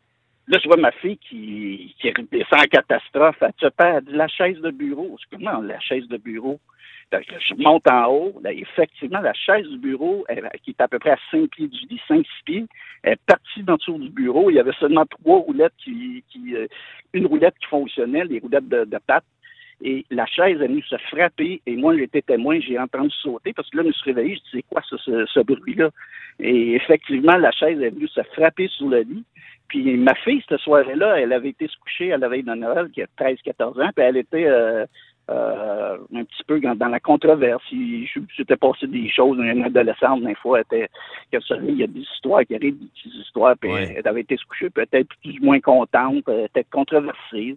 Là, je vois ma fille qui, qui descend en catastrophe. Elle se perd la chaise de bureau. C'est comment la chaise de bureau? Je monte en haut. Là, effectivement, la chaise du bureau, elle, qui est à peu près à cinq pieds du lit, cinq six pieds, elle est partie dans le dessous du bureau. Il y avait seulement trois roulettes qui, qui euh, une roulette qui fonctionnait, les roulettes de, de pattes. Et la chaise est venue se frapper. Et moi, j'étais témoin, j'ai entendu sauter parce que là, je me suis réveillé. Je dis, c'est quoi ça, ce, ce bruit-là? Et effectivement, la chaise est venue se frapper sur le lit. Puis ma fille, cette soirée-là, elle avait été se coucher à la veille de Noël, qui a treize quatorze ans, puis elle était euh, euh, un petit peu dans, dans la controverse. Il s'était passé des choses, une adolescente, des fois, elle était, il y a des histoires qui arrivent, des petites histoires, puis ouais. Elle avait été se coucher, peut-être plus ou moins contente, peut-être controversée.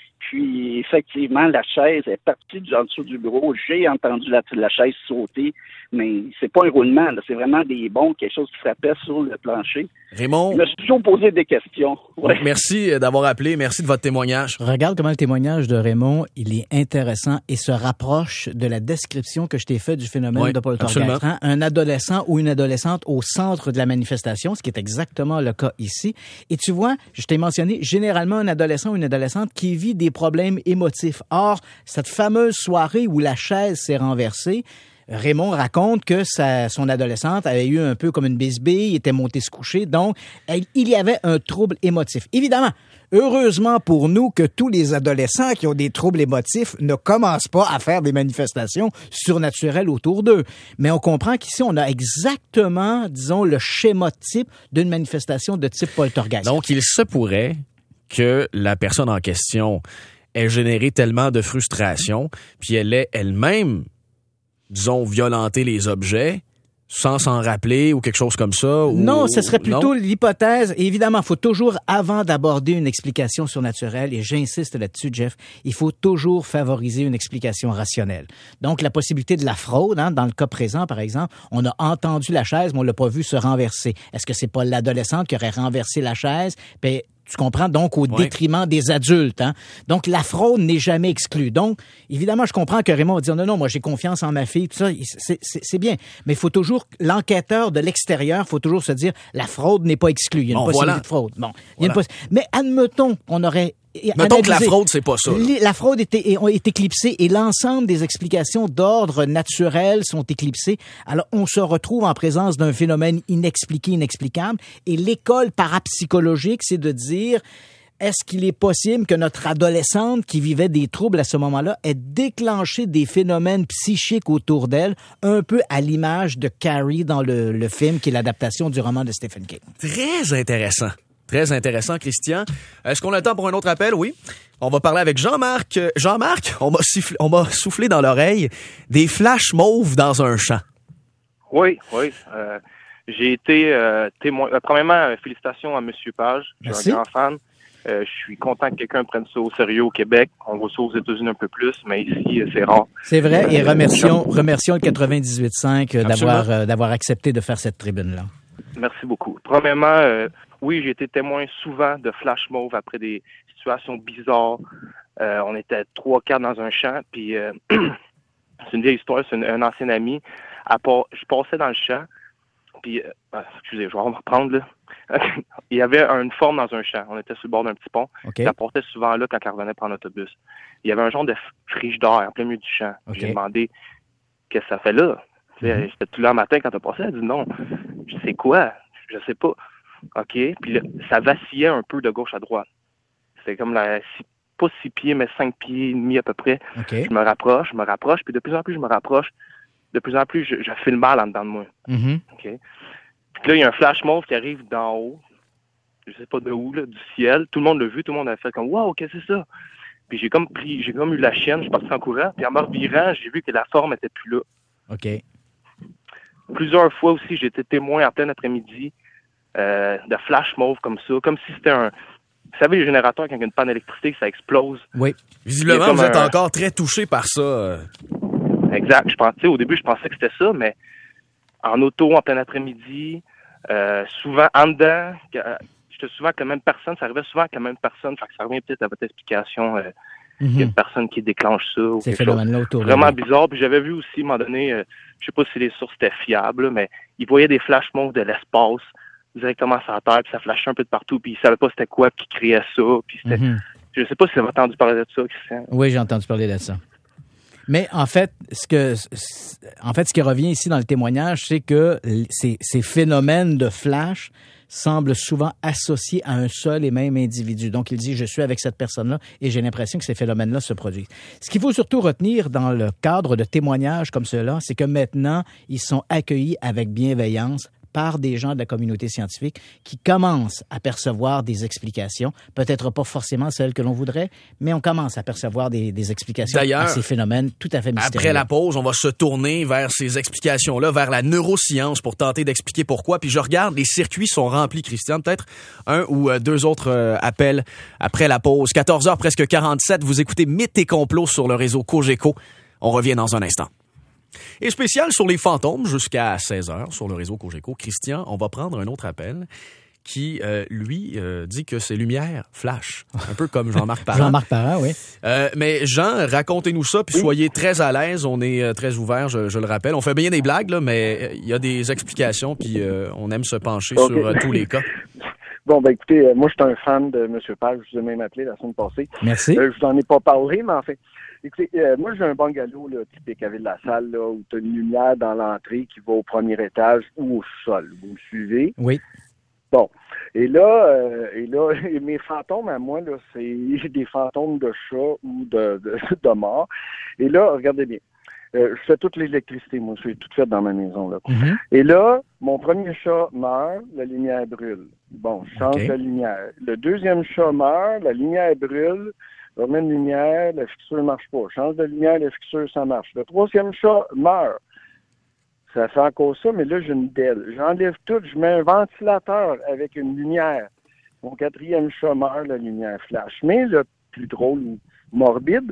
Puis, effectivement, la chaise est partie du en dessous du bureau. J'ai entendu la, la chaise sauter, mais c'est pas un roulement, là. C'est vraiment des bonds, quelque chose qui frappait sur le plancher. Raymond. Je me suis toujours posé des questions. Ouais. Merci d'avoir appelé. Merci de votre témoignage. Regarde comment le témoignage de Raymond, il est intéressant et se rapproche de la description que je t'ai faite du phénomène oui, de poltergeist. Hein? Un adolescent ou une adolescente au centre de la manifestation, ce qui est exactement le cas ici. Et tu vois, je t'ai mentionné, généralement, un adolescent ou une adolescente qui vit des problèmes émotifs. Or, cette fameuse soirée où la chaise s'est renversée, Raymond raconte que sa, son adolescente avait eu un peu comme une bisbille, était montée se coucher, donc elle, il y avait un trouble émotif. Évidemment, heureusement pour nous que tous les adolescents qui ont des troubles émotifs ne commencent pas à faire des manifestations surnaturelles autour d'eux. Mais on comprend qu'ici, on a exactement, disons, le schéma type d'une manifestation de type poltergeist. Donc, il se pourrait que la personne en question ait généré tellement de frustration, puis elle ait elle-même, disons, violenté les objets sans s'en rappeler ou quelque chose comme ça? Ou... Non, ce serait plutôt non? l'hypothèse. Et évidemment, il faut toujours, avant d'aborder une explication surnaturelle, et j'insiste là-dessus, Jeff, il faut toujours favoriser une explication rationnelle. Donc, la possibilité de la fraude, hein, dans le cas présent, par exemple, on a entendu la chaise, mais on l'a pas vu se renverser. Est-ce que c'est pas l'adolescente qui aurait renversé la chaise? Puis, tu comprends? Donc, au oui. détriment des adultes. Hein? Donc, la fraude n'est jamais exclue. Donc, évidemment, je comprends que Raymond va dire, non, non, moi, j'ai confiance en ma fille, tout ça, c'est, c'est, c'est bien. Mais il faut toujours, l'enquêteur de l'extérieur, il faut toujours se dire, la fraude n'est pas exclue. Il y a une bon, possibilité voilà. de fraude. Bon, il y a une possi- Mais admettons qu'on aurait... Mettons que la fraude, c'est pas ça. Là. La fraude est, est, est éclipsée et l'ensemble des explications d'ordre naturel sont éclipsées. Alors, on se retrouve en présence d'un phénomène inexpliqué, inexplicable. Et l'école parapsychologique, c'est de dire, est-ce qu'il est possible que notre adolescente qui vivait des troubles à ce moment-là ait déclenché des phénomènes psychiques autour d'elle, un peu à l'image de Carrie dans le, le film qui est l'adaptation du roman de Stephen King? Très intéressant. Très intéressant, Christian. Est-ce qu'on a le temps pour un autre appel? Oui. On va parler avec Jean-Marc. Jean-Marc, on m'a soufflé, on m'a soufflé dans l'oreille des flashs mauves dans un champ. Oui, oui. Euh, j'ai été euh, témoin. Euh, premièrement, euh, félicitations à M. Page. Je suis un grand fan. Euh, je suis content que quelqu'un prenne ça au sérieux au Québec. On voit ça aux États-Unis un peu plus, mais ici, c'est rare. C'est vrai, et remercions, remercions le quatre-vingt-dix-huit cinq d'avoir, euh, d'avoir accepté de faire cette tribune-là. Merci beaucoup. Premièrement, euh, oui, j'ai été témoin souvent de flash mauve après des situations bizarres. Euh, on était trois, quatre dans un champ, puis euh, c'est une vieille histoire, c'est une, un ancien ami. À part, je passais dans le champ, puis, euh, excusez, je vais reprendre, là. Il y avait une forme dans un champ. On était sur le bord d'un petit pont. Okay. Ça portait souvent là quand elle revenait prendre l'autobus. Il y avait un genre de frigidaire en plein milieu du champ. Okay. J'ai demandé, qu'est-ce que ça fait là? Mm-hmm. J'étais tout là le matin quand t'as passé. Elle dit non. Je sais quoi? Je sais pas. OK. Puis là, ça vacillait un peu de gauche à droite. C'était comme la, six, pas six pieds, mais cinq pieds et demi à peu près. Okay. Je me rapproche, je me rapproche, puis de plus en plus je me rapproche, de plus en plus je, je file mal en dedans de moi. Mm-hmm. OK. Puis là, il y a un flash mauve qui arrive d'en haut. Je sais pas de où, là, du ciel. Tout le monde l'a vu, tout le monde a fait comme wow, qu'est-ce que c'est ça? Puis j'ai comme pris, j'ai comme eu la chienne, je suis parti en courant, puis en me revirant, j'ai vu que la forme était plus là. OK. Plusieurs fois aussi, j'ai été témoin en plein après-midi. euh, de flash mauve comme ça, comme si c'était un... Vous savez, les générateurs, quand il y a une panne d'électricité, ça explose. Oui. Visiblement, vous êtes un... encore très touché par ça. Exact. Je pensais, au début, je pensais que c'était ça, mais en auto, en plein après-midi, euh, souvent en dedans, euh, j'étais souvent avec la même personne, ça arrivait souvent avec la même personne, fait que ça revient peut-être à votre explication, euh, mm-hmm. qu'il y a une personne qui déclenche ça. Ou Ces phénomènes-là autour de lui. Vraiment bizarre. Puis j'avais vu aussi, à un moment donné, euh, je sais pas si les sources étaient fiables, mais ils voyaient des flash mauves de l'espace directement sur la Terre, puis ça flashait un peu de partout, puis ils savaient pas c'était quoi, puis qui créait ça, puis c'était... Mm-hmm. Je sais pas si vous avez entendu parler de ça, Christian. Oui, j'ai entendu parler de ça. Mais en fait, ce que, en fait, ce qui revient ici dans le témoignage, c'est que ces, ces phénomènes de flash semblent souvent associés à un seul et même individu. Donc, il dit, je suis avec cette personne-là et j'ai l'impression que ces phénomènes-là se produisent. Ce qu'il faut surtout retenir dans le cadre de témoignages comme ceux-là, c'est que maintenant, ils sont accueillis avec bienveillance par des gens de la communauté scientifique qui commencent à percevoir des explications, peut-être pas forcément celles que l'on voudrait, mais on commence à percevoir des, des explications à ces phénomènes tout à fait mystérieux. Après la pause, on va se tourner vers ces explications-là, vers la neuroscience pour tenter d'expliquer pourquoi. Puis je regarde, les circuits sont remplis, Christian. Peut-être un ou deux autres euh, appels après la pause. quatorze heures presque quarante-sept, vous écoutez Mythes et complots sur le réseau Cogeco. On revient dans un instant. Et spécial sur les fantômes jusqu'à seize heures sur le réseau Cogeco. Christian, on va prendre un autre appel qui, euh, lui, euh, dit que ces lumières flashent. Un peu comme Jean-Marc Parent. Jean-Marc Parent, oui. Euh, mais Jean, racontez-nous ça, puis soyez très à l'aise. On est euh, très ouvert, je, je le rappelle. On fait bien des blagues, là, mais il y a des explications, puis euh, on aime se pencher okay. sur euh, tous les cas. Bon, ben écoutez, euh, moi, je suis un fan de M. Page. Je vous ai même appelé la semaine passée. Merci. Euh, je vous en ai pas parlé, mais en fait... Écoutez, euh, moi, j'ai un bungalow, là, typique à Ville-la-Salle, là, où tu as une lumière dans l'entrée qui va au premier étage ou au sol. Vous me suivez? Oui. Bon. Et là, euh, et là, mes fantômes à moi, là, c'est des fantômes de chat ou de, de, de mort. Et là, regardez bien. Euh, je fais toute l'électricité, moi, je fais tout fait dans ma maison, là. Mm-hmm. Et là, mon premier chat meurt, la lumière brûle. Bon, je change okay. la lumière. Le deuxième chat meurt, la lumière brûle. Je remets une lumière, la fixture ne marche pas. Je change de lumière, la fixture, ça marche. Le troisième chat meurt. Ça fait encore ça, mais là, j'ai une delle. J'enlève tout, je mets un ventilateur avec une lumière. Mon quatrième chat meurt, la lumière flash. Mais le plus drôle ou morbide,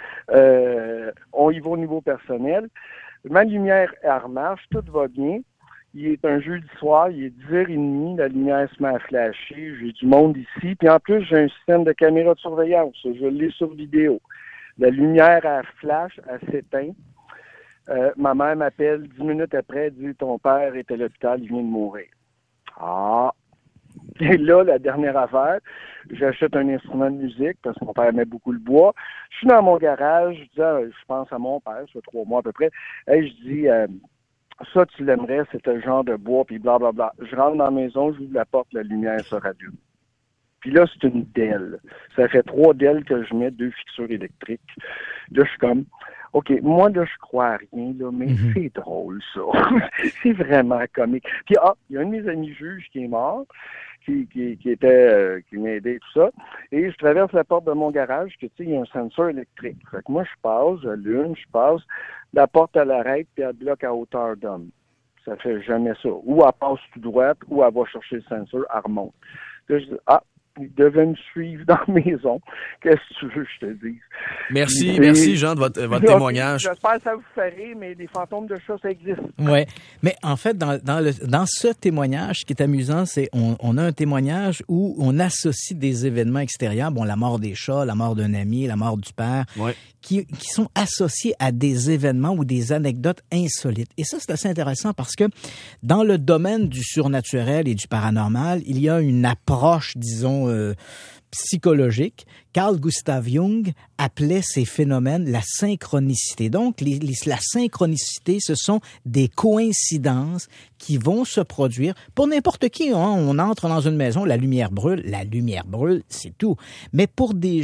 euh, on y va au niveau personnel. Ma lumière, elle remarche, tout va bien. Il est un jeudi soir, il est dix heures trente, la lumière se met à flasher, j'ai du monde ici, puis en plus, j'ai un système de caméra de surveillance, je l'ai sur vidéo. La lumière, elle flash, elle s'éteint. Euh, ma mère m'appelle dix minutes après, elle dit « Ton père est à l'hôpital, il vient de mourir. » Ah! Et là, la dernière affaire, j'achète un instrument de musique, parce que mon père aimait beaucoup le bois. Je suis dans mon garage, je dis ah, je pense à mon père, ça fait trois mois à peu près, et je dis... Euh, ça, tu l'aimerais, c'est un genre de bois, puis blablabla. Je rentre dans la maison, j'ouvre la porte, la lumière se rallume. Puis là, c'est une dalle. Ça fait trois dalles que je mets, deux fixtures électriques. Là, je suis comme, OK, moi, là, je crois à rien, là, mais mm-hmm. c'est drôle, ça. C'est vraiment comique. Puis, ah, il y a un de mes amis juges qui est mort, qui, qui, qui était, euh, qui m'a aidé, tout ça. Et je traverse la porte de mon garage, que, tu sais, il y a un sensor électrique. Fait que moi, je passe, j'allume, je passe, la porte, elle arrête, puis elle bloque à hauteur d'homme. Ça fait jamais ça. Ou elle passe tout droite, ou elle va chercher le sensor, elle remonte. Là, je dis, ah, il devait me suivre dans la maison. Qu'est-ce que tu veux que je te dise? Merci, et, merci Jean de votre, votre témoignage. J'espère que ça vous fait rire, mais des fantômes de chat, ça existe. Oui, mais en fait, dans, dans, le, dans ce témoignage, ce qui est amusant, c'est on, on a un témoignage où on associe des événements extérieurs, bon, la mort des chats, la mort d'un ami, la mort du père, ouais. qui, qui sont associés à des événements ou des anecdotes insolites. Et ça, c'est assez intéressant parce que dans le domaine du surnaturel et du paranormal, il y a une approche, disons, Euh, psychologique. Carl Gustav Jung appelait ces phénomènes la synchronicité. Donc, les, les, la synchronicité, ce sont des coïncidences qui vont se produire pour n'importe qui. Hein. On entre dans une maison, la lumière brûle, la lumière brûle, c'est tout. Mais pour des gens,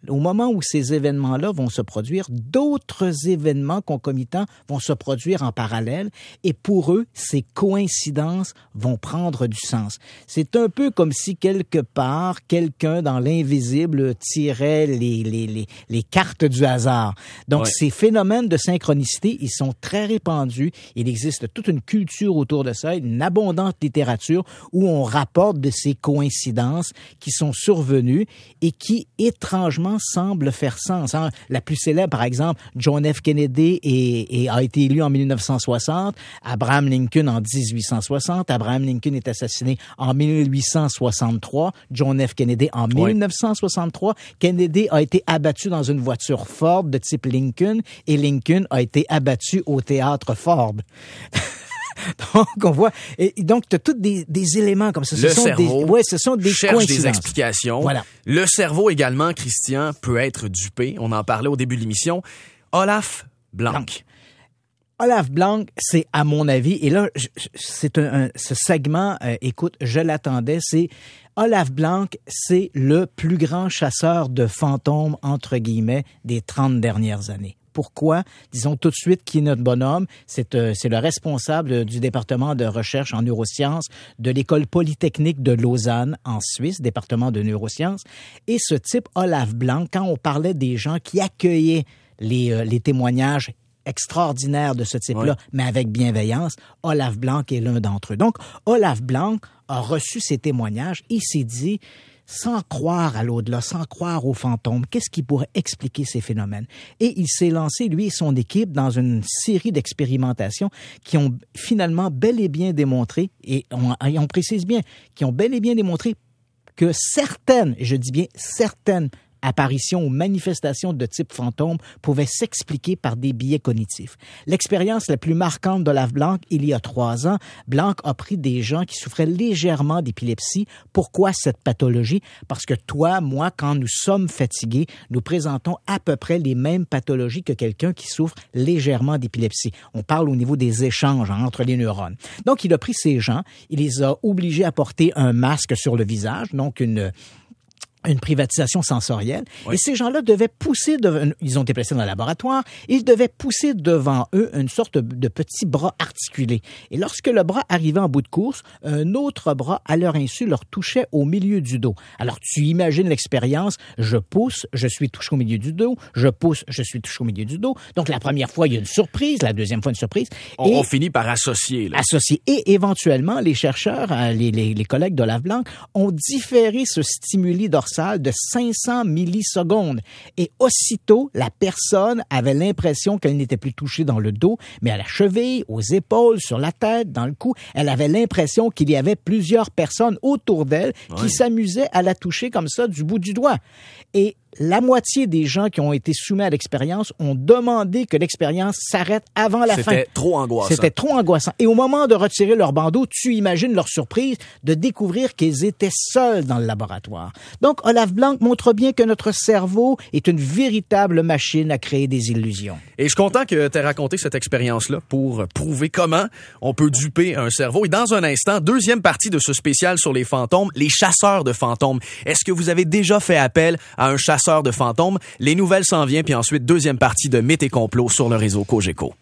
au moment où ces événements-là vont se produire, d'autres événements concomitants vont se produire en parallèle et pour eux, ces coïncidences vont prendre du sens. C'est un peu comme si quelque part, quelqu'un dans l'invisible tirait les, les, les, les cartes du hasard. Donc, ouais. Ces phénomènes de synchronicité, ils sont très répandus. Il existe toute une culture autour de ça, une abondante littérature où on rapporte de ces coïncidences qui sont survenues et qui, étrangement, semblent faire sens. Hein? La plus célèbre, par exemple, John F. Kennedy est, est, a été élu en mille neuf cent soixante, Abraham Lincoln en dix-huit cent soixante, Abraham Lincoln est assassiné en mille huit cent soixante-trois, John F. Kennedy en mille neuf cent soixante-trois, Kennedy a été abattu dans une voiture Ford de type Lincoln et Lincoln a été abattu au théâtre Ford. Donc, on voit... Et donc, tu as tous des, des éléments comme ça. Ce le sont cerveau des, ouais, ce sont des cherche coïncidences. Des explications. Voilà. Le cerveau également, Christian, peut être dupé. On en parlait au début de l'émission. Olaf Blanc. Blanc. Olaf Blanc, c'est à mon avis, et là, c'est un, un ce segment, euh, écoute, je l'attendais, c'est Olaf Blanc, c'est le plus grand chasseur de fantômes, entre guillemets, des trente dernières années. Pourquoi? Disons tout de suite qui est notre bonhomme. C'est, euh, c'est le responsable du département de recherche en neurosciences de l'École polytechnique de Lausanne, en Suisse, département de neurosciences. Et ce type, Olaf Blanc, quand on parlait des gens qui accueillaient les, euh, les témoignages extraordinaires de ce type-là, oui. mais avec bienveillance, Olaf Blanc est l'un d'entre eux. Donc, Olaf Blanc a reçu ces témoignages. Il s'est dit... sans croire à l'au-delà, sans croire aux fantômes, qu'est-ce qui pourrait expliquer ces phénomènes? Et il s'est lancé, lui et son équipe, dans une série d'expérimentations qui ont finalement bel et bien démontré, et on, et on précise bien, qui ont bel et bien démontré que certaines, et je dis bien certaines, apparitions ou manifestations de type fantôme pouvaient s'expliquer par des biais cognitifs. L'expérience la plus marquante d'Olaf Blanc, il y a trois ans, Blanc a pris des gens qui souffraient légèrement d'épilepsie. Pourquoi cette pathologie? Parce que toi, moi, quand nous sommes fatigués, nous présentons à peu près les mêmes pathologies que quelqu'un qui souffre légèrement d'épilepsie. On parle au niveau des échanges hein, entre les neurones. Donc, il a pris ces gens, il les a obligés à porter un masque sur le visage, donc une... une privatisation sensorielle. Oui. Et ces gens-là devaient pousser, devant, ils ont été placés dans le laboratoire, ils devaient pousser devant eux une sorte de, de petit bras articulé. Et lorsque le bras arrivait en bout de course, un autre bras, à leur insu, leur touchait au milieu du dos. Alors, tu imagines l'expérience, je pousse, je suis touché au milieu du dos, je pousse, je suis touché au milieu du dos. Donc, la première fois, il y a une surprise, la deuxième fois, une surprise. On, et, on finit par associer. Là. Associer. Et éventuellement, les chercheurs, les, les, les collègues d'Olaf Blanc, ont différé ce stimuli dorsal de cinq cents millisecondes. Et aussitôt, la personne avait l'impression qu'elle n'était plus touchée dans le dos, mais à la cheville, aux épaules, sur la tête, dans le cou. Elle avait l'impression qu'il y avait plusieurs personnes autour d'elle qui oui. s'amusaient à la toucher comme ça du bout du doigt. Et la moitié des gens qui ont été soumis à l'expérience ont demandé que l'expérience s'arrête avant la C'était fin. C'était trop angoissant. C'était trop angoissant. Et au moment de retirer leur bandeau, tu imagines leur surprise de découvrir qu'ils étaient seuls dans le laboratoire. Donc, Olaf Blanc montre bien que notre cerveau est une véritable machine à créer des illusions. Et je suis content que tu aies raconté cette expérience-là pour prouver comment on peut duper un cerveau. Et dans un instant, deuxième partie de ce spécial sur les fantômes, les chasseurs de fantômes. Est-ce que vous avez déjà fait appel à un chasseur de fantômes? Les nouvelles s'en viennent, puis ensuite, deuxième partie de Mythes et complots sur le réseau Cogeco.